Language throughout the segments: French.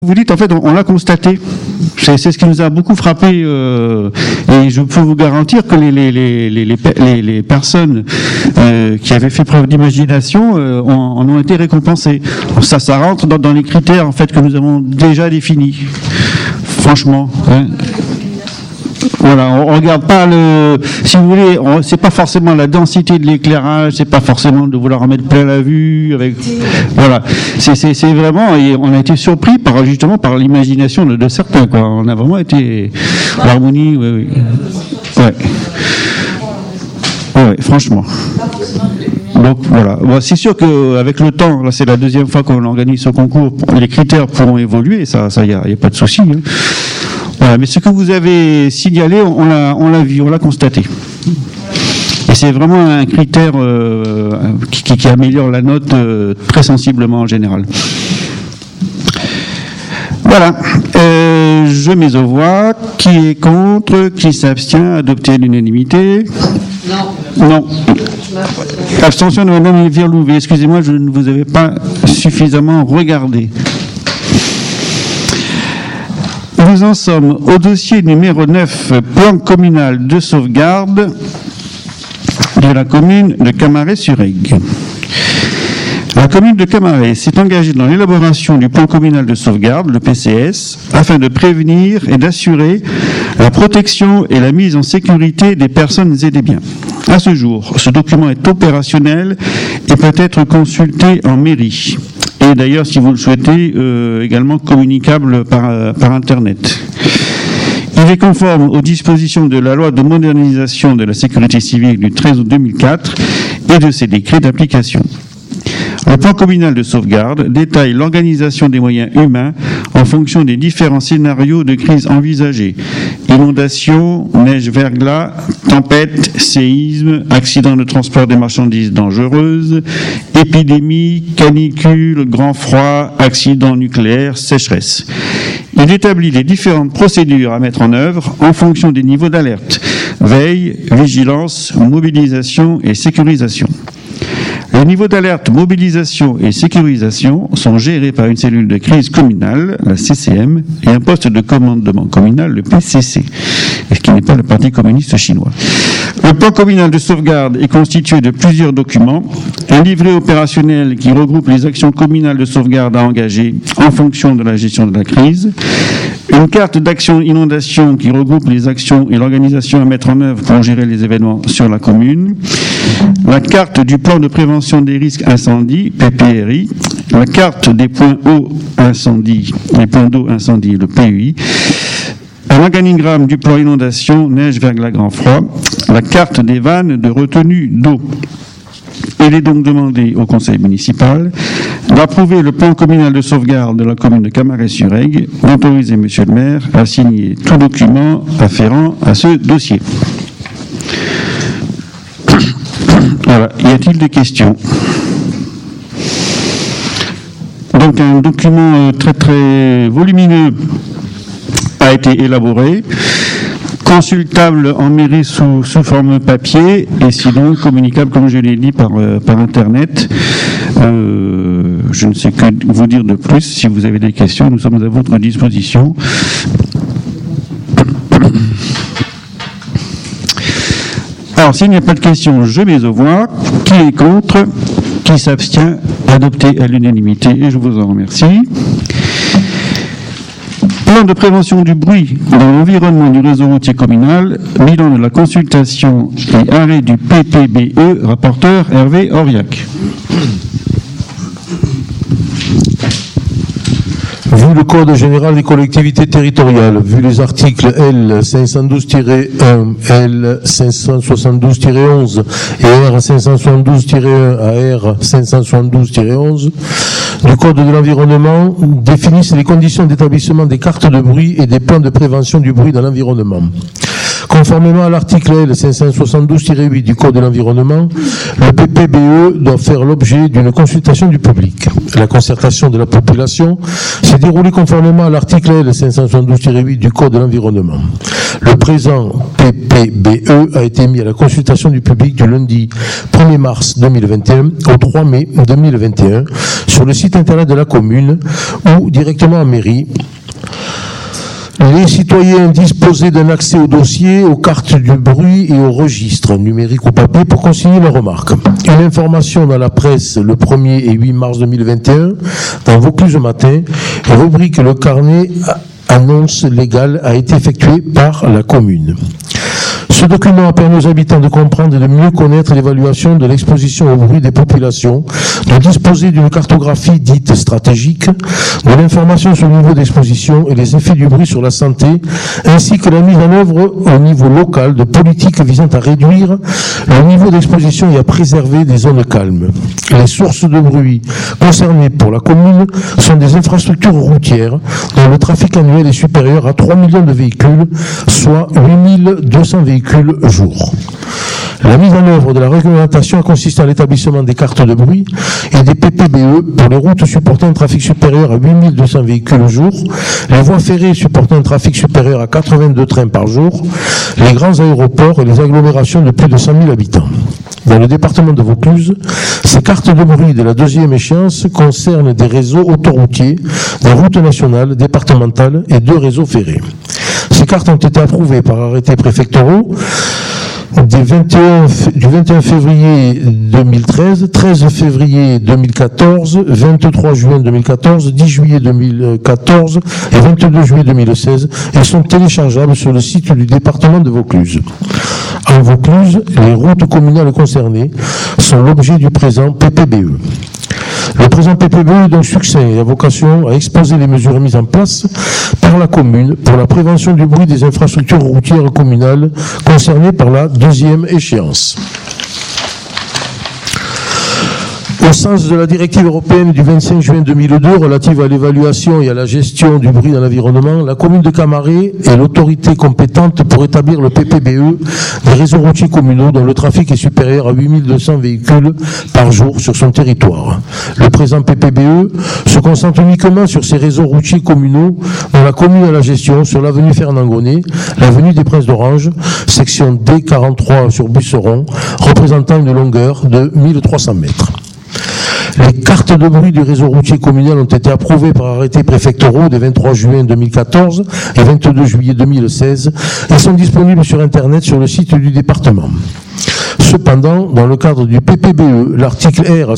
Vous dites, en fait, on l'a constaté. C'est ce qui nous a beaucoup frappé, et je peux vous garantir que les personnes qui avaient fait preuve d'imagination en ont été récompensées. Ça rentre dans les critères en fait que nous avons déjà définis. Franchement. Hein. Voilà, on regarde pas si vous voulez, c'est pas forcément la densité de l'éclairage, c'est pas forcément de vouloir en mettre plein la vue avec, voilà, c'est vraiment, et on a été surpris justement par l'imagination de certains, quoi. On a vraiment été, l'harmonie, oui. Ouais, franchement. Donc voilà, c'est sûr qu'avec le temps, là c'est la deuxième fois qu'on organise ce concours, les critères pourront évoluer, ça y a pas de souci. Hein. Voilà, mais ce que vous avez signalé, on l'a vu, on l'a constaté. Et c'est vraiment un critère qui améliore la note très sensiblement en général. Voilà. Je mets aux voix. Qui est contre? Qui s'abstient? Adopté à l'unanimité? Non. Abstention de Madame Verlouvet. Excusez-moi, je ne vous avais pas suffisamment regardé. Nous en sommes au dossier numéro 9, plan communal de sauvegarde de la commune de Camaret-sur-Aigle. La commune de Camaret s'est engagée dans l'élaboration du plan communal de sauvegarde, le PCS, afin de prévenir et d'assurer la protection et la mise en sécurité des personnes et des biens. À ce jour, ce document est opérationnel et peut être consulté en mairie. Et d'ailleurs, si vous le souhaitez, également communicable par Internet. Il est conforme aux dispositions de la loi de modernisation de la sécurité civile du 13 août 2004 et de ses décrets d'application. Le plan communal de sauvegarde détaille l'organisation des moyens humains en fonction des différents scénarios de crise envisagés. Inondations, neige-verglas, tempêtes, séismes, accidents de transport des marchandises dangereuses, épidémies, canicules, grand froid, accidents nucléaires, sécheresse. Il établit les différentes procédures à mettre en œuvre en fonction des niveaux d'alerte, veille, vigilance, mobilisation et sécurisation. Les niveaux d'alerte, mobilisation et sécurisation sont gérés par une cellule de crise communale, la CCM, et un poste de commandement communal, le PCC, ce qui n'est pas le Parti communiste chinois. Le plan communal de sauvegarde est constitué de plusieurs documents, un livret opérationnel qui regroupe les actions communales de sauvegarde à engager en fonction de la gestion de la crise, une carte d'action inondation qui regroupe les actions et l'organisation à mettre en œuvre pour gérer les événements sur la commune, la carte du plan de prévention des risques incendie, PPRI, la carte des points eau incendie, les points d'eau incendie, le PUI, un organigramme du plan inondation, neige, verglas, grand froid, la carte des vannes de retenue d'eau. Il est donc demandé au conseil municipal d'approuver le plan communal de sauvegarde de la commune de Camaret-sur-Aigle, d'autoriser monsieur le maire à signer tout document afférent à ce dossier. Voilà. Y a-t-il des questions? Donc un document très très volumineux a été élaboré, consultable en mairie sous forme papier et sinon communicable, comme je l'ai dit, par Internet. Je ne sais que vous dire de plus. Si vous avez des questions, nous sommes à votre disposition. Alors, s'il n'y a pas de questions, je mets aux voix. Qui est contre? Qui s'abstient? Adopté à l'unanimité et je vous en remercie. Plan de prévention du bruit dans l'environnement du réseau routier communal, bilan de la consultation et arrêt du PPBE, rapporteur Hervé Auriac. Vu le Code général des collectivités territoriales, vu les articles L512-1, L572-11 et R572-1 à R572-11 du Code de l'environnement définissent les conditions d'établissement des cartes de bruit et des plans de prévention du bruit dans l'environnement. Conformément à l'article L 572-8 du Code de l'environnement, le PPBE doit faire l'objet d'une consultation du public. La concertation de la population s'est déroulée conformément à l'article L 572-8 du Code de l'environnement. Le présent PPBE a été mis à la consultation du public du lundi 1er mars 2021 au 3 mai 2021 sur le site internet de la commune ou directement en mairie. Les citoyens disposaient d'un accès au dossier, aux cartes du bruit et aux registres, numériques ou papier, pour consigner leurs remarques. Une information dans la presse le 1er et 8 mars 2021, dans Vaucluse matin, rubrique le carnet annonce légale a été effectuée par la commune. Ce document a permis aux habitants de comprendre et de mieux connaître l'évaluation de l'exposition au bruit des populations, de disposer d'une cartographie dite stratégique, de l'information sur le niveau d'exposition et les effets du bruit sur la santé, ainsi que la mise en œuvre au niveau local de politiques visant à réduire le niveau d'exposition et à préserver des zones calmes. Les sources de bruit concernées pour la commune sont des infrastructures routières dont le trafic annuel est supérieur à 3 millions de véhicules, soit 8200 véhicules jour. La mise en œuvre de la réglementation a consisté à l'établissement des cartes de bruit et des PPBE pour les routes supportant un trafic supérieur à 8200 véhicules au jour, les voies ferrées supportant un trafic supérieur à 82 trains par jour, les grands aéroports et les agglomérations de plus de 100 000 habitants. Dans le département de Vaucluse, ces cartes de bruit de la deuxième échéance concernent des réseaux autoroutiers, des routes nationales, départementales et 2 réseaux ferrés. Ces cartes ont été approuvées par arrêtés préfectoraux du 21 février 2013, 13 février 2014, 23 juin 2014, 10 juillet 2014 et 22 juillet 2016 et sont téléchargeables sur le site du département de Vaucluse. En Vaucluse, les routes communales concernées sont l'objet du présent PPBE. Le présent PPBE est donc succinct et a vocation à exposer les mesures mises en place par la commune pour la prévention du bruit des infrastructures routières communales concernées par la deuxième échéance. Au sens de la directive européenne du 25 juin 2002 relative à l'évaluation et à la gestion du bruit dans l'environnement, la commune de Camaret est l'autorité compétente pour établir le PPBE des réseaux routiers communaux dont le trafic est supérieur à 8200 véhicules par jour sur son territoire. Le présent PPBE se concentre uniquement sur ces réseaux routiers communaux dont la commune a la gestion sur l'avenue Fernand Gonnet, l'avenue des Princes d'Orange, section D43 sur Busseron, représentant une longueur de 1300 mètres. Les cartes de bruit du réseau routier communal ont été approuvées par arrêtés préfectoraux des 23 juin 2014 et 22 juillet 2016 et sont disponibles sur Internet sur le site du département. Cependant, dans le cadre du PPBE, l'article R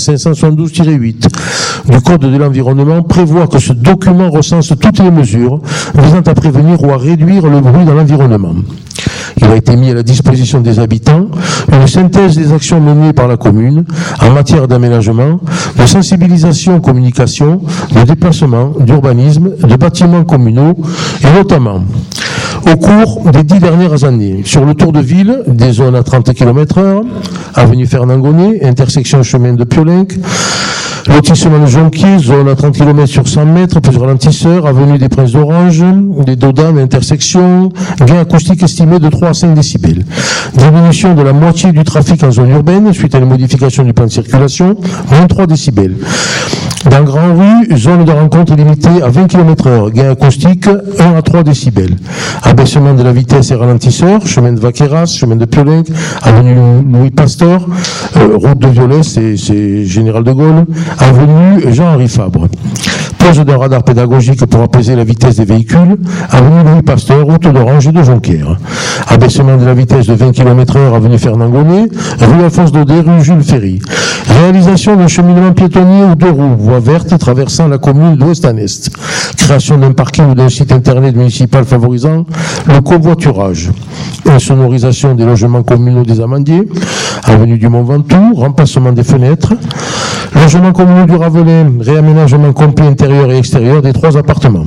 572-8 du Code de l'environnement prévoit que ce document recense toutes les mesures visant à prévenir ou à réduire le bruit dans l'environnement. Il a été mis à la disposition des habitants une synthèse des actions menées par la commune en matière d'aménagement, de sensibilisation, communication, de déplacement, d'urbanisme, de bâtiments communaux et notamment au cours des 10 dernières années, sur le tour de ville, des zones à 30 km/h, avenue Fernand Gonnet, intersection chemin de Piolenc, lotissement de Jonquier, zone à 30 km sur 100 mètres, plus ralentisseur, avenue des Princes d'Orange, des Dodanes, intersection, gain acoustique estimé de 3 à 5 décibels. Diminution de la moitié du trafic en zone urbaine, suite à une modification du plan de circulation, moins 3 décibels. Dans Grand Rue, zone de rencontre limitée à 20 km/h, gain acoustique 1 à 3 décibels. Abaissement de la vitesse et ralentisseur, chemin de Vaqueras, chemin de Piolenc, avenue Louis Pasteur, route de Violet, c'est Général de Gaulle, avenue Jean-Henri Fabre. Pose d'un radar pédagogique pour apaiser la vitesse des véhicules, avenue Louis Pasteur, route d'Orange et de Jonquière. Abaissement de la vitesse de 20 km/h, avenue Fernand Gonnet, rue Alphonse Daudet, rue Jules Ferry. Réalisation d'un cheminement piétonnier ou 2 roues, voie verte traversant la commune d'ouest en est. Création d'un parking ou d'un site internet municipal favorisant le covoiturage. Insonorisation des logements communaux des Amandiers, avenue du Mont-Ventoux, remplacement des fenêtres. Logement communaux du Ravelin, réaménagement complet intérieur et extérieur des 3 appartements.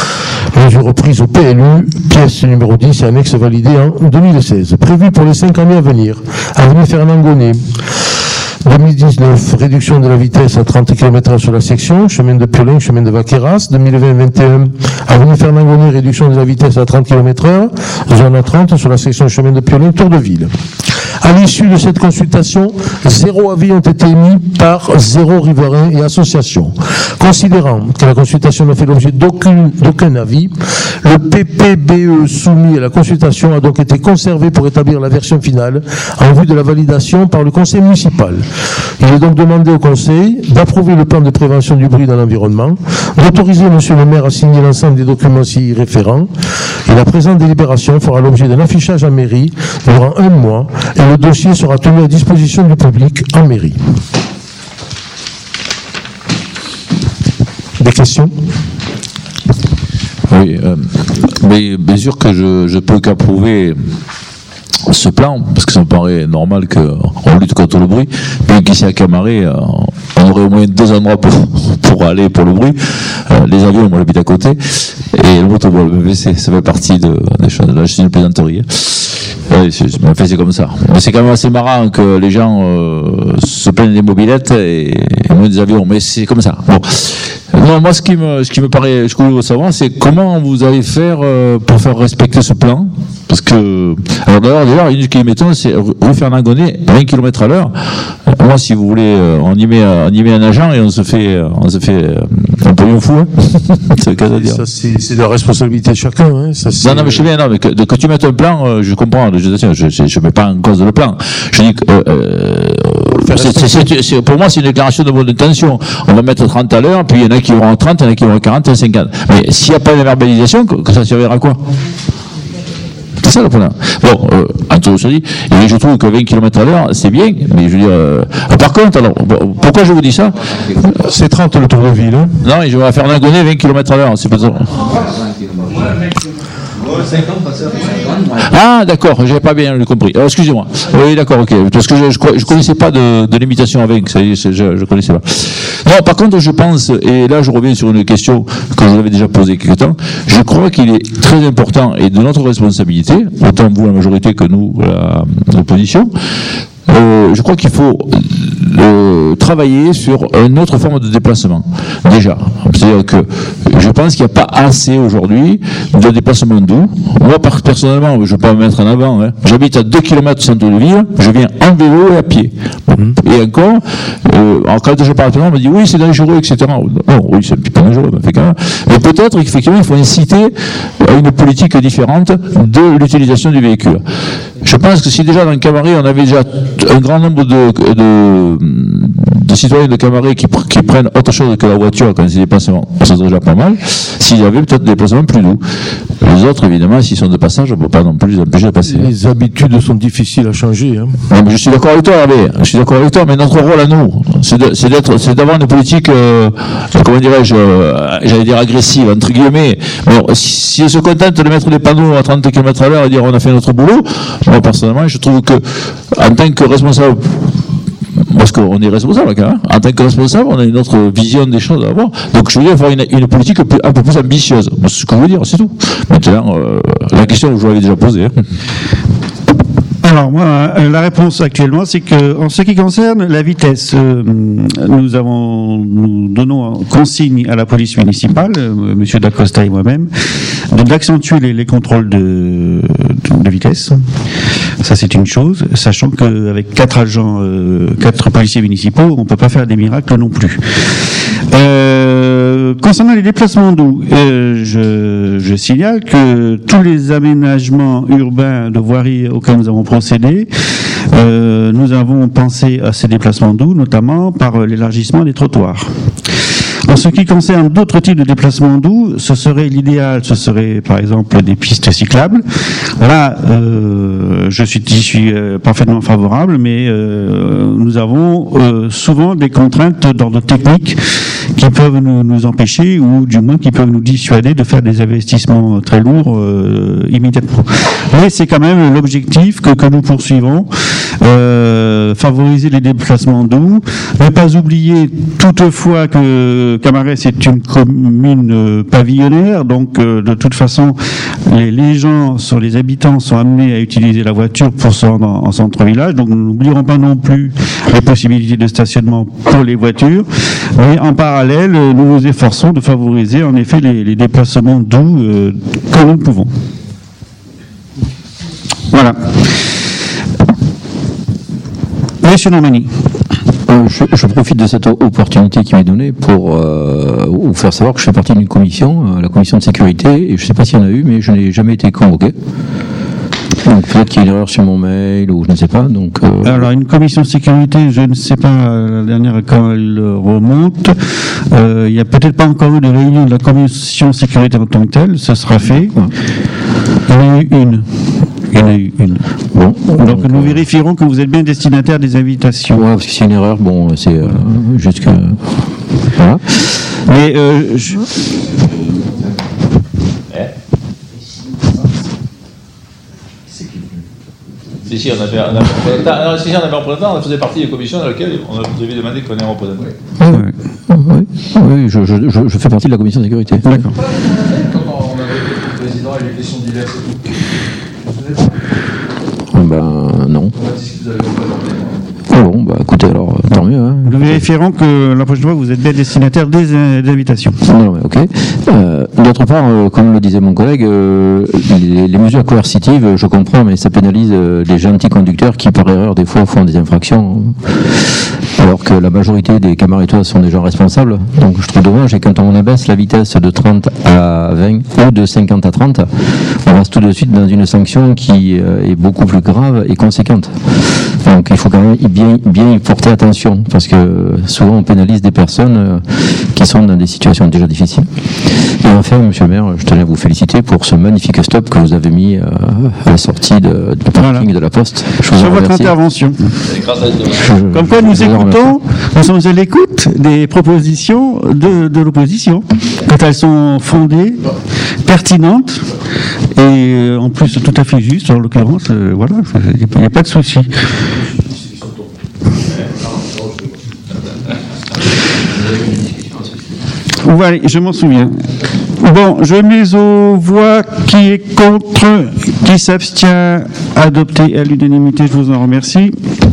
Mesure prise au PLU, pièce numéro 10 et annexe validée en 2016. Prévu pour les 5 années à venir. Avenue Fernand Gonnet. 2019, réduction de la vitesse à 30 km/h sur la section, chemin de Piolin, chemin de Vaqueras. 2020-21, avenue Fernand-Gonnet, réduction de la vitesse à 30 km/h, zone à 30 sur la section chemin de Piolin, Tour de Ville. À l'issue de cette consultation, 0 avis ont été émis par 0 riverains et associations. Considérant que la consultation n'a fait l'objet d'aucun avis, le PPBE soumis à la consultation a donc été conservé pour établir la version finale en vue de la validation par le conseil municipal. Il est donc demandé au conseil d'approuver le plan de prévention du bruit dans l'environnement, d'autoriser monsieur le maire à signer l'ensemble des documents s'y référents, et la présente délibération fera l'objet d'un affichage en mairie durant 1 mois, et le dossier sera tenu à disposition du public en mairie. Des questions ? Oui, mais bien sûr que je peux qu'approuver ce plan, parce que ça me paraît normal qu'on lutte contre le bruit, bien qu'ici à Camaret, on aurait au moins 2 endroits pour aller pour le bruit. Les avions, moi j'habite à côté, et le motorball, le VC, ça fait partie des choses. Là, je suis une plaisanterie. Oui, c'est comme ça. Mais c'est quand même assez marrant que les gens se plaignent des mobylettes et moins des avions, mais c'est comme ça. Bon. Non, moi, ce qui me paraît, ce que je veux savoir, c'est comment vous allez faire pour faire respecter ce plan. Parce que, alors d'ailleurs, une qui m'étonne, c'est rue Fernand-Gonnet, 20 km/h. Moi, si vous voulez, on y met un agent et on se fait un pognon fou. Hein. C'est le cas de dire. Ça, c'est la responsabilité de chacun. Hein. Ça, non, mais je sais bien, non, mais que tu mettes un plan, je comprends. Je mets pas en cause le plan. Je dis que, pour moi, c'est une déclaration de bonne intention. On va mettre 30 à l'heure, puis il y en a qui vont à 30, il y en a qui vont à 40, à 50. Mais s'il n'y a pas de verbalisation, que ça servira à quoi? C'est ça le problème. Bon, Antonio se dit, et je trouve que 20 km/h, c'est bien, mais je veux dire, par contre, alors, pourquoi je vous dis ça? C'est 30 le tour de ville. Hein. Non, je vais faire Fernand-Gonnet 20 km/h, c'est pas ça. Ah, d'accord, j'avais pas bien compris. Excusez-moi. Oui, d'accord, ok. Parce que je connaissais pas de limitation avec, ça y est, je connaissais pas. Non, par contre, je pense, et là je reviens sur une question que je vous avais déjà posée quelque temps, je crois qu'il est très important et de notre responsabilité, autant vous la majorité que nous, l'opposition, je crois qu'il faut travailler sur une autre forme de déplacement. Déjà, c'est-à-dire que je pense qu'il n'y a pas assez aujourd'hui de déplacement doux. Moi, personnellement, je ne vais pas me mettre en avant. Hein. J'habite à 2 km du centre de ville, je viens en vélo et à pied. Et encore, quand je parle à on me dit oui, c'est dangereux, etc. Non, oui, c'est un petit peu dangereux, mais quand même. Mais peut-être qu'effectivement, il faut inciter à une politique différente de l'utilisation du véhicule. Je pense que si déjà dans le Camaret, on avait déjà un grand nombre de citoyens de Camaret qui prennent autre chose que la voiture quand ils se déplacent, ça serait déjà pas mal. S'il y avait peut-être des déplacements plus doux. Les autres, évidemment, s'ils sont de passage, on ne peut pas non plus les empêcher de passer. Les habitudes sont difficiles à changer. Hein. Non, mais je suis d'accord avec toi, Hervé. Je suis d'accord avec toi, mais notre rôle à nous, c'est d'avoir une politique, comment dirais-je, j'allais dire agressive, entre guillemets. Mais si on se contente de mettre des panneaux à 30 km/h et dire on a fait notre boulot, moi, personnellement, je trouve que, en tant que responsable, parce qu'on est responsable quand même, en tant que responsable, on a une autre vision des choses à avoir. Donc je veux dire, avoir une politique un peu plus ambitieuse. C'est ce que je veux dire, c'est tout. Maintenant, la question que je vous l'avais déjà posée. Hein. Alors moi, la réponse actuellement, c'est que en ce qui concerne la vitesse, nous donnons consigne à la police municipale, Monsieur Dacosta et moi-même, d'accentuer les contrôles de vitesse. Ça, c'est une chose, sachant qu'avec 4 policiers municipaux, on peut pas faire des miracles non plus. Concernant les déplacements doux, je signale que tous les aménagements urbains de voirie auxquels nous avons procédé, nous avons pensé à ces déplacements doux, notamment par l'élargissement des trottoirs. En ce qui concerne d'autres types de déplacements doux, l'idéal, ce serait par exemple des pistes cyclables. Là, j'y suis parfaitement favorable, mais nous avons souvent des contraintes d'ordre technique qui peuvent nous empêcher, ou du moins qui peuvent nous dissuader de faire des investissements très lourds immédiatement. Mais c'est quand même l'objectif que nous poursuivons, favoriser les déplacements doux, ne pas oublier toutefois que Camaret, c'est une commune pavillonnaire, donc de toute façon, les habitants sont amenés à utiliser la voiture pour se rendre en centre-village, donc nous n'oublierons pas non plus les possibilités de stationnement pour les voitures, mais en parallèle, nous nous efforçons de favoriser en effet les déplacements doux que nous pouvons. Voilà. Monsieur Normani. Je profite de cette opportunité qui m'est donnée pour vous faire savoir que je fais partie d'une commission, la commission de sécurité, et je ne sais pas s'il y en a eu, mais je n'ai jamais été convoqué. Donc peut-être qu'il y a une erreur sur mon mail, ou je ne sais pas. Donc, Alors une commission de sécurité, je ne sais pas la dernière quand elle remonte. Il n'y a peut-être pas encore eu de réunion de la commission de sécurité en tant que telle, ce sera fait. Il y en a eu une. Bon, donc nous vérifierons que vous êtes bien destinataire des invitations. Ouais, parce que c'est une erreur, bon, c'est juste que... Voilà. Mais Si, on avait un représentant, on faisait partie des commissions dans lesquelles on vous avait demandé qu'on ait un représentant. Oui, je fais partie de la commission de sécurité. D'accord. Comment on avait le président et les questions diverses et tout. Ben, non. On a dit ce que vous avez représenté. Bon, bah écoutez, alors, tant mieux. Hein. Nous vérifierons que la prochaine fois, vous êtes bien destinataire des invitations. Non, mais ok. D'autre part, comme le disait mon collègue, les mesures coercitives, je comprends, mais ça pénalise les gentils conducteurs qui, par erreur, des fois, font des infractions. Alors que la majorité des camaretois sont des gens responsables. Donc je trouve dommage, et quand on abaisse la vitesse de 30 à 20 ou de 50 à 30, on reste tout de suite dans une sanction qui est beaucoup plus grave et conséquente. Donc il faut quand même bien y porter attention, parce que souvent on pénalise des personnes qui sont dans des situations déjà difficiles. Et enfin, monsieur le maire, je tenais à vous féliciter pour ce magnifique stop que vous avez mis à la sortie du parking de la Poste. Sur votre intervention. Comme quoi nous écoutons, nous sommes à l'écoute des propositions de l'opposition, quand elles sont fondées, pertinentes, et en plus tout à fait justes, en l'occurrence, voilà, il n'y a pas de souci. Voilà, je m'en souviens. Bon, je mets aux voix qui est contre, qui s'abstient, adopté à l'unanimité, je vous en remercie.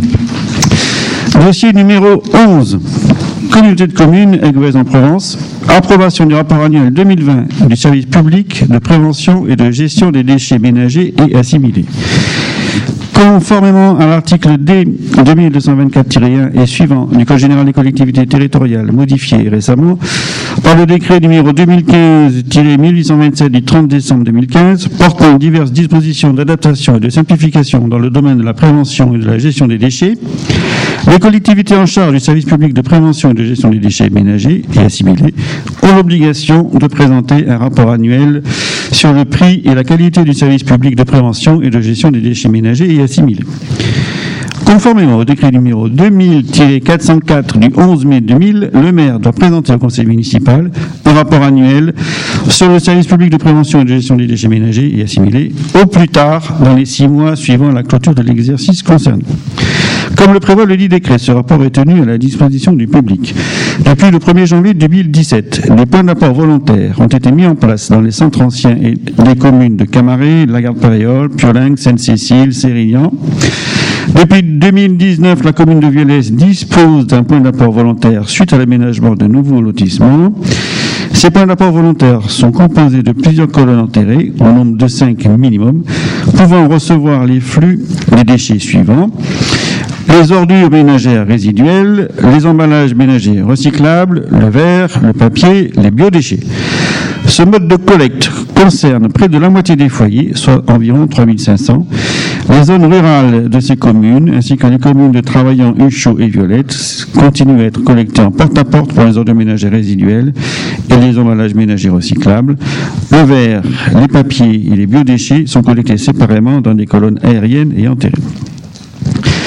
Dossier numéro 11, communauté de communes Aiguez en Provence, approbation du rapport annuel 2020 du service public de prévention et de gestion des déchets ménagers et assimilés. Conformément à l'article D 2224-1 et suivant du Code général des collectivités territoriales modifié récemment par le décret numéro 2015-1827 du 30 décembre 2015 portant diverses dispositions d'adaptation et de simplification dans le domaine de la prévention et de la gestion des déchets, les collectivités en charge du service public de prévention et de gestion des déchets ménagers et assimilés ont l'obligation de présenter un rapport annuel sur le prix et la qualité du service public de prévention et de gestion des déchets ménagers et assimilés. Conformément au décret numéro 2000-404 du 11 mai 2000, le maire doit présenter au conseil municipal un rapport annuel sur le service public de prévention et de gestion des déchets ménagers et assimilés, au plus tard dans les 6 mois suivant la clôture de l'exercice concerné. Comme le prévoit le dit décret, ce rapport est tenu à la disposition du public. Depuis le 1er janvier 2017, des points d'apport volontaires ont été mis en place dans les centres anciens et des communes de Camaret, Lagarde-Péréole, Piolingue, Sainte-Cécile, Sérignan. Depuis 2019, la commune de Violès dispose d'un point d'apport volontaire suite à l'aménagement de nouveaux lotissements. Ces points d'apport volontaires sont composés de plusieurs colonnes enterrées, au nombre de 5 minimum, pouvant recevoir les flux des déchets suivants: les ordures ménagères résiduelles, les emballages ménagers recyclables, le verre, le papier, les biodéchets. Ce mode de collecte concerne près de la moitié des foyers, soit environ 3500, les zones rurales de ces communes, ainsi que les communes de Travaillant, Huchot et Violette, continuent à être collectées en porte-à-porte pour les ordures ménagères résiduelles et les emballages ménagers recyclables. Le verre, les papiers et les biodéchets sont collectés séparément dans des colonnes aériennes et enterrées.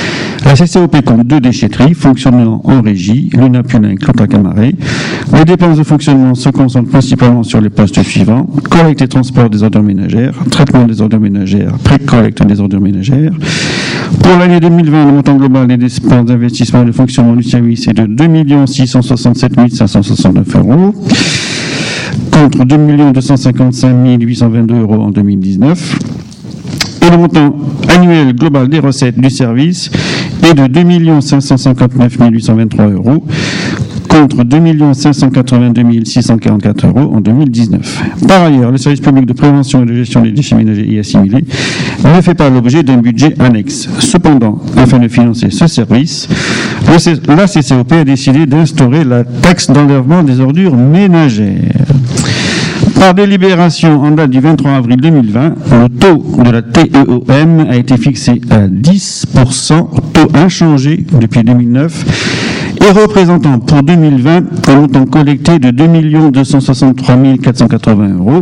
La CCOP compte 2 déchetteries fonctionnant en régie, l'UNAPULIN et Clanton-Camaret. Les dépenses de fonctionnement se concentrent principalement sur les postes suivants: collecte et transport des ordures ménagères, traitement des ordures ménagères, pré-collecte des ordures ménagères. Pour l'année 2020, le montant global des dépenses d'investissement et de fonctionnement du service est de 2 667 569 euros, contre 2 255 822 euros en 2019. Et le montant annuel global des recettes du service est de 2 559 823 euros, contre 2 582 644 euros en 2019. Par ailleurs, le service public de prévention et de gestion des déchets ménagers et assimilés ne fait pas l'objet d'un budget annexe. Cependant, afin de financer ce service, la CCOP a décidé d'instaurer la taxe d'enlèvement des ordures ménagères. Par délibération en date du 23 avril 2020, le taux de la TEOM a été fixé à 10%, taux inchangé depuis 2009, et représentant pour 2020 un montant collecté de 2 263 480 euros,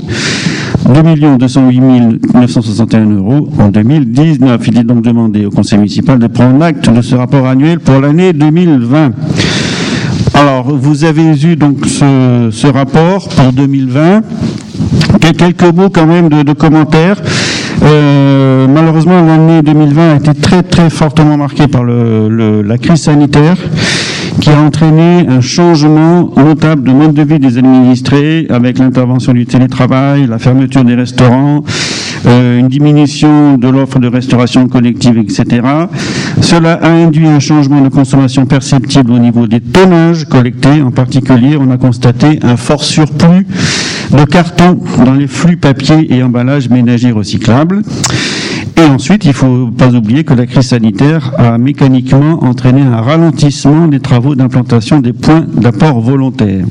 2 208 961 euros en 2019. Il est donc demandé au Conseil municipal de prendre acte de ce rapport annuel pour l'année 2020. Alors, vous avez eu donc ce rapport pour 2020. Quelques mots quand même de commentaires. Malheureusement, l'année 2020 a été très très fortement marquée par la crise sanitaire, qui a entraîné un changement notable de mode de vie des administrés, avec l'intervention du télétravail, la fermeture des restaurants, une diminution de l'offre de restauration collective, etc. Cela a induit un changement de consommation perceptible au niveau des tonnages collectés. En particulier, on a constaté un fort surplus de cartons dans les flux papier et emballages ménagers recyclables. Et ensuite, il ne faut pas oublier que la crise sanitaire a mécaniquement entraîné un ralentissement des travaux d'implantation des points d'apport volontaires.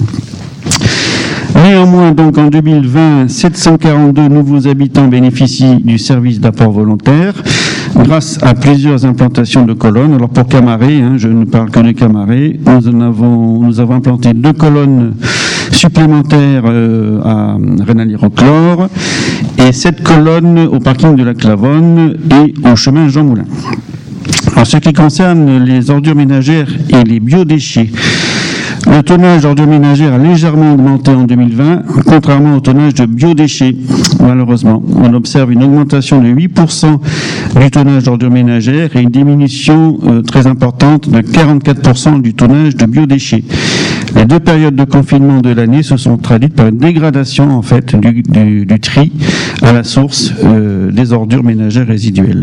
Néanmoins, donc en 2020, 742 nouveaux habitants bénéficient du service d'apport volontaire grâce à plusieurs implantations de colonnes. Alors pour Camaret, je ne parle que de Camaret, nous avons implanté 2 colonnes supplémentaires à Rhénalier-Roquelaure et 7 colonnes au parking de la Clavonne et au chemin Jean Moulin. En ce qui concerne les ordures ménagères et les biodéchets, le tonnage d'ordures ménagères a légèrement augmenté en 2020, contrairement au tonnage de biodéchets. Malheureusement, on observe une augmentation de 8% du tonnage d'ordures ménagères et une diminution très importante de 44% du tonnage de biodéchets. Les 2 périodes de confinement de l'année se sont traduites par une dégradation en fait du tri à la source des ordures ménagères résiduelles.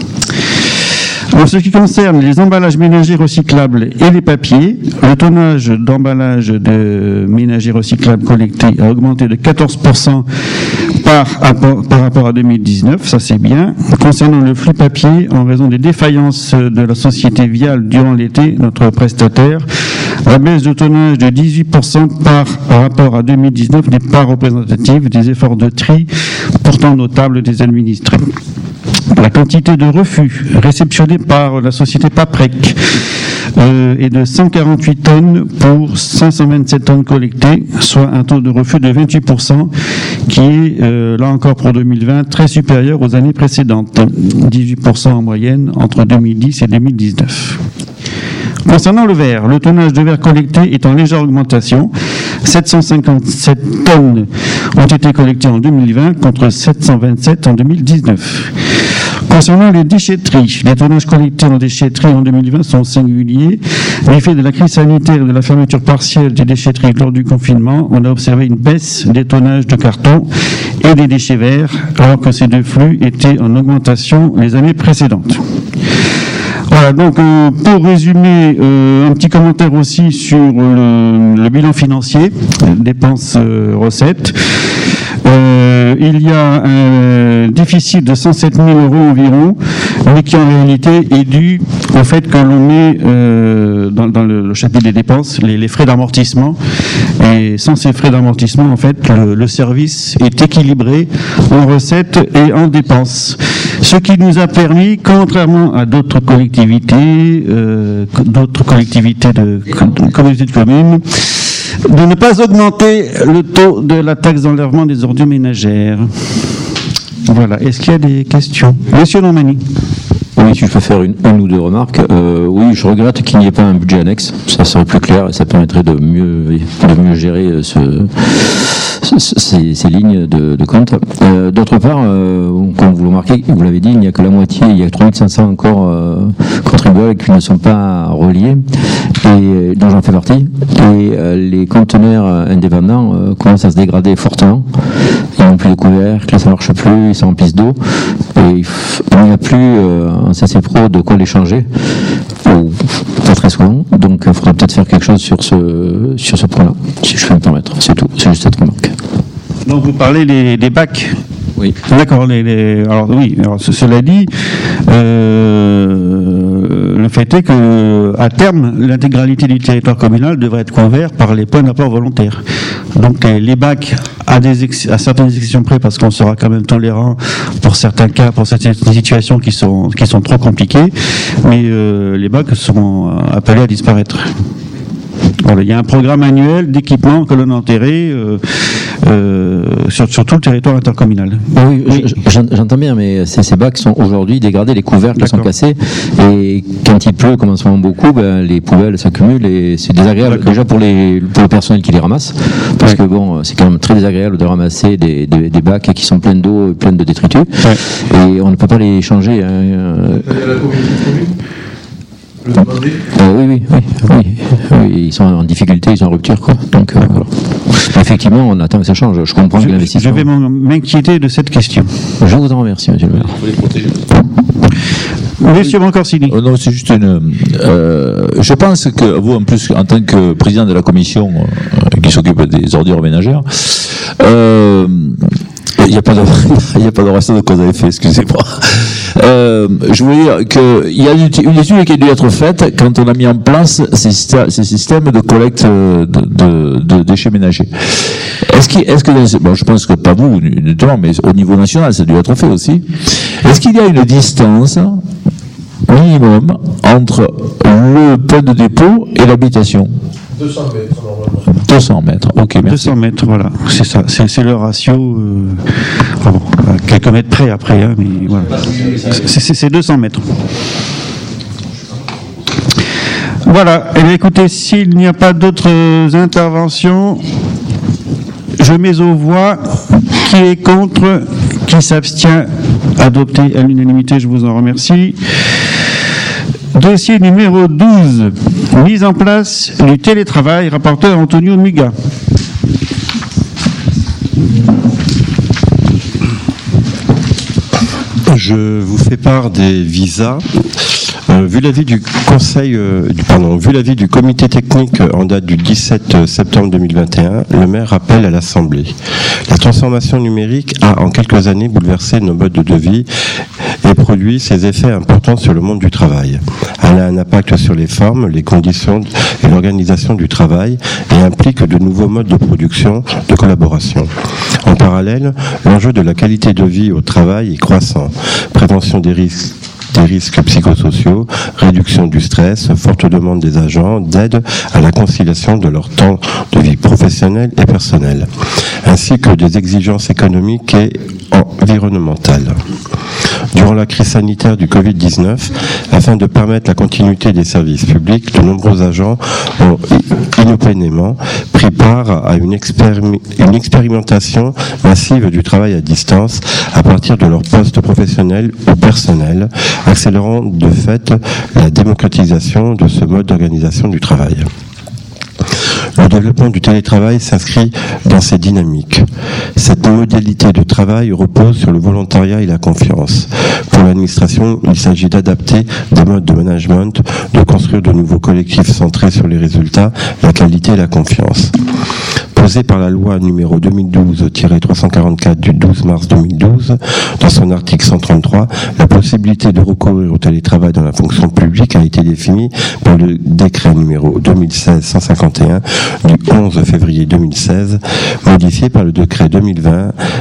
En ce qui concerne les emballages ménagers recyclables et les papiers, le tonnage d'emballage de ménagers recyclables collectés a augmenté de 14% par rapport à 2019, ça c'est bien. Concernant le flux papier, en raison des défaillances de la société Vial durant l'été, notre prestataire, la baisse de tonnage de 18% par rapport à 2019 n'est pas représentative des efforts de tri pourtant notables des administrés. La quantité de refus réceptionnés par la société Paprec est de 148 tonnes pour 527 tonnes collectées, soit un taux de refus de 28%, qui est, là encore pour 2020, très supérieur aux années précédentes, 18% en moyenne entre 2010 et 2019. Concernant le verre, le tonnage de verre collecté est en légère augmentation. 757 tonnes ont été collectées en 2020 contre 727 en 2019. Concernant les déchetteries, les tonnages collectés en déchetterie en 2020 sont singuliers. L'effet de la crise sanitaire et de la fermeture partielle des déchetteries lors du confinement, on a observé une baisse des tonnages de carton et des déchets verts, alors que ces 2 flux étaient en augmentation les années précédentes. Voilà, donc pour résumer, un petit commentaire aussi sur le bilan financier, dépenses, recettes. Il y a un déficit de 107 000 euros environ, mais qui en réalité est dû au fait que l'on met dans le chapitre des dépenses les frais d'amortissement. Et sans ces frais d'amortissement, en fait, le service est équilibré en recettes et en dépenses. Ce qui nous a permis, contrairement à d'autres collectivités de communautés de communes, de ne pas augmenter le taux de la taxe d'enlèvement des ordures ménagères. Voilà. Est-ce qu'il y a des questions? Monsieur Normani. Oui, Oui, si je peux faire une ou deux remarques. Oui, je regrette qu'il n'y ait pas un budget annexe. Ça serait plus clair et ça permettrait de mieux gérer ces lignes de compte. D'autre part, comme vous le remarquez, vous l'avez dit, il n'y a que la moitié, il y a 3500 encore contribuables qui ne sont pas reliés, et dont j'en fais partie. Et les conteneurs indépendants commencent à se dégrader fortement. Ils n'ont plus de couvercle, ça ne marche plus, ils sont en piste d'eau. Et il n'y a plus en CC Pro de quoi les changer. Ou pas très souvent. Donc il faudra peut-être faire quelque chose sur ce point-là, si je peux me permettre. C'est tout, c'est juste cette remarque. Donc vous parlez des bacs. Oui. D'accord. Alors oui. Alors cela dit, le fait est que à terme, l'intégralité du territoire communal devrait être couvert par les points d'apport volontaires. Donc les bacs, à certaines exceptions près, parce qu'on sera quand même tolérant pour certains cas, pour certaines situations qui sont trop compliquées, mais les bacs seront appelés à disparaître. Voilà, il y a un programme annuel d'équipement que l'on a enterré sur tout le territoire intercommunal. Oui, j'entends bien, mais ces bacs sont aujourd'hui dégradés, les couvercles sont cassés, et quand il pleut, comme en ce moment beaucoup, les poubelles s'accumulent et c'est désagréable. Déjà pour le personnel qui les ramasse, parce que bon, c'est quand même très désagréable de ramasser des bacs qui sont pleins d'eau, pleins de détritus, et on ne peut pas les changer. Oui, ils sont en difficulté, ils sont en rupture, quoi. Donc, voilà. Effectivement, on attend que ça change. Je comprends que l'investissement. Je vais m'inquiéter de cette question. Je vous en remercie, monsieur le maire. Monsieur Boncorsini. Non, c'est juste je pense que vous, en plus, en tant que président de la commission qui s'occupe des ordures ménagères, il n'y a pas de reste de cause à effet, excusez-moi. Je voulais dire qu'il y a une étude qui a dû être faite quand on a mis en place ces systèmes de collecte de déchets ménagers. Bon, je pense que pas vous, notamment, mais au niveau national, ça a dû être fait aussi. Est-ce qu'il y a une distance minimum entre le point de dépôt et l'habitation? 200 mètres, normalement. 200 mètres, ok, merci. 200 mètres, voilà, c'est ça, c'est le ratio, à quelques mètres près après, hein, mais voilà. C'est 200 mètres. Voilà, et bien, écoutez, s'il n'y a pas d'autres interventions, je mets aux voix qui est contre, qui s'abstient, adopté à l'unanimité, je vous en remercie. Dossier numéro 12, mise en place du télétravail, rapporteur Antonio Miga. Je vous fais part des visas. Vu l'avis du comité technique en date du 17 septembre 2021, le maire rappelle à l'Assemblée: la transformation numérique a en quelques années bouleversé nos modes de vie et produit ses effets importants sur le monde du travail. Elle a un impact sur les formes, les conditions et l'organisation du travail et implique de nouveaux modes de production, de collaboration. En parallèle, l'enjeu de la qualité de vie au travail est croissant. Prévention des risques psychosociaux, réduction du stress, forte demande des agents d'aide à la conciliation de leur temps de vie professionnelle et personnelle, ainsi que des exigences économiques et environnementales. Durant la crise sanitaire du Covid-19, afin de permettre la continuité des services publics, de nombreux agents ont inopinément pris part à une expérimentation massive du travail à distance à partir de leur poste professionnel ou personnel, accélérant de fait la démocratisation de ce mode d'organisation du travail. Le développement du télétravail s'inscrit dans ces dynamiques. Cette modalité de travail repose sur le volontariat et la confiance. Pour l'administration, il s'agit d'adapter des modes de management, de construire de nouveaux collectifs centrés sur les résultats, la qualité et la confiance. Posée par la loi numéro 2012-344 du 12 mars 2012, dans son article 133, la possibilité de recourir au télétravail dans la fonction publique a été définie par le décret numéro 2016-151 du 11 février 2016, modifié par le décret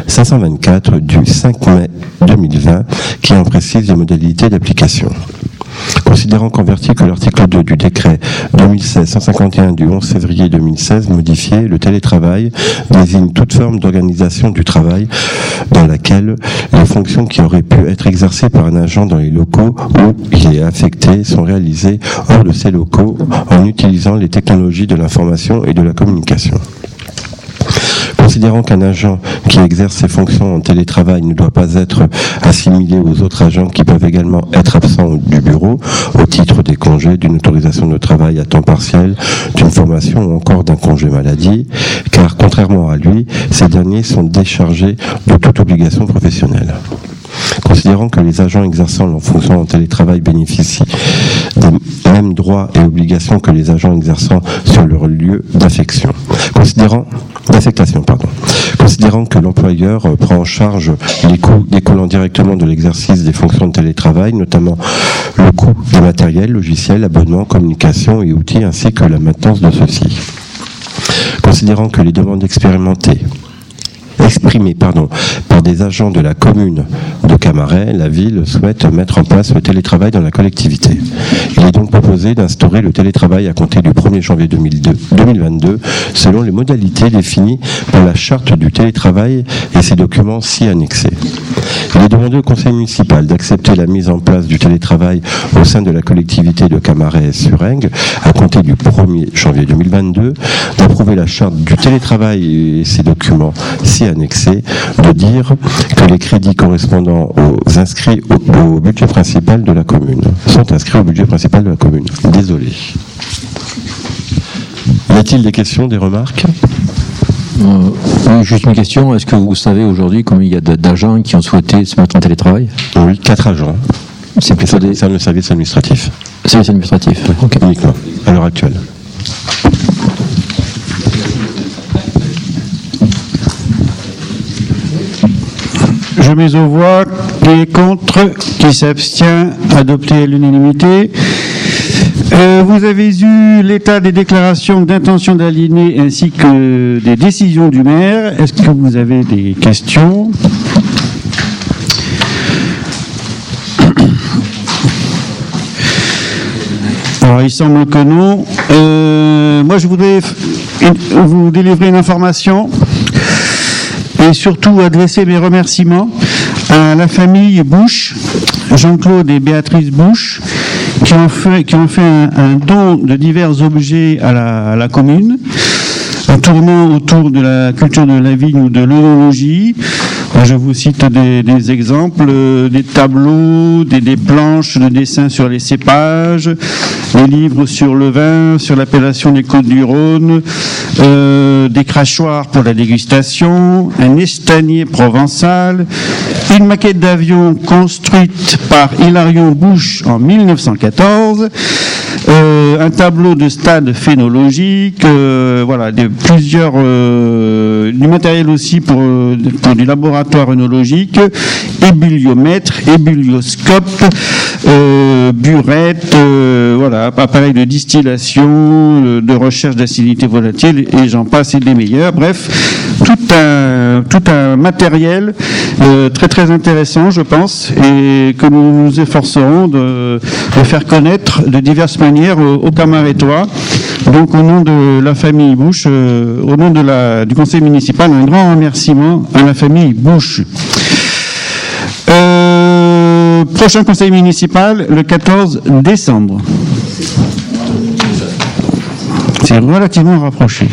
2020-524 du 5 mai 2020, qui en précise les modalités d'application. Considérant qu'en vertu que l'article 2 du décret 2016-151 du 11 février 2016 modifié, le télétravail désigne toute forme d'organisation du travail dans laquelle les fonctions qui auraient pu être exercées par un agent dans les locaux où il est affecté sont réalisées hors de ces locaux en utilisant les technologies de l'information et de la communication. Considérant qu'un agent qui exerce ses fonctions en télétravail ne doit pas être assimilé aux autres agents qui peuvent également être absents du bureau au titre des congés, d'une autorisation de travail à temps partiel, d'une formation ou encore d'un congé maladie, car contrairement à lui, ces derniers sont déchargés de toute obligation professionnelle. Considérant que les agents exerçant leurs fonctions en télétravail bénéficient des mêmes droits et obligations que les agents exerçant sur leur lieu d'affectation, considérant que l'employeur prend en charge les coûts découlant directement de l'exercice des fonctions de télétravail, notamment le coût des matériels, logiciels, abonnements, communications et outils, ainsi que la maintenance de ceux-ci. Considérant que les demandes exprimées par des agents de la commune de Camaret, la ville souhaite mettre en place le télétravail dans la collectivité. Il est donc proposé d'instaurer le télétravail à compter du 1er janvier 2022 selon les modalités définies par la charte du télétravail et ses documents s'y annexés. Il est demandé au conseil municipal d'accepter la mise en place du télétravail au sein de la collectivité de Camaret-sur-Aigle à compter du 1er janvier 2022, d'approuver la charte du télétravail et ses documents s'y annexés, de dire que les crédits correspondant aux inscrits au budget principal de la commune sont inscrits au budget principal de la commune. Désolé. Y a-t-il des questions, des remarques ? Oui, juste une question. Est-ce que vous savez aujourd'hui combien il y a d'agents qui ont souhaité se mettre en télétravail ? Oui, 4 agents. C'est plutôt des... C'est le service administratif. Service administratif, ok. Uniquement, à l'heure actuelle. Je mets aux voix qui est contre, qui s'abstient, adopté à l'unanimité. Vous avez eu l'état des déclarations d'intention d'aligner ainsi que des décisions du maire. Est-ce que vous avez des questions ? Alors, il semble que non. Moi, je voudrais vous délivrer une information et surtout adresser mes remerciements à la famille Bouche, Jean-Claude et Béatrice Bouche, qui ont fait un don de divers objets à la commune, tournant autour de la culture de la vigne ou de l'œnologie. Je vous cite des exemples, des tableaux, des planches de dessin sur les cépages, des livres sur le vin, sur l'appellation des Côtes-du-Rhône, des crachoirs pour la dégustation, un estanier provençal, une maquette d'avion construite par Hilarion Bouche en 1914, un tableau de stade phénologique, voilà, du matériel aussi pour du laboratoire œnologique, ébulliomètre, ébullioscope, burette, voilà, appareil de distillation, de recherche d'acidité volatile, et j'en passe et des meilleurs. Bref, tout un matériel très très intéressant, je pense, et que nous nous efforcerons de faire connaître de diverses manières aux Camarétois. Donc au nom de la famille Bouche, au nom du conseil municipal, un grand remerciement à la famille Bouche. Prochain conseil municipal, le 14 décembre. C'est relativement rapproché.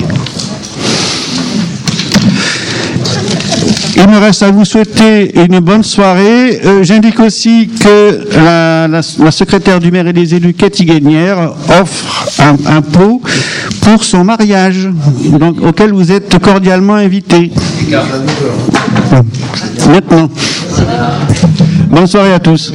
Il me reste à vous souhaiter une bonne soirée. J'indique aussi que la secrétaire du maire et des élus, Cathy Guénière, offre un pot pour son mariage, donc, auquel vous êtes cordialement invités. Maintenant. Bonne soirée à tous.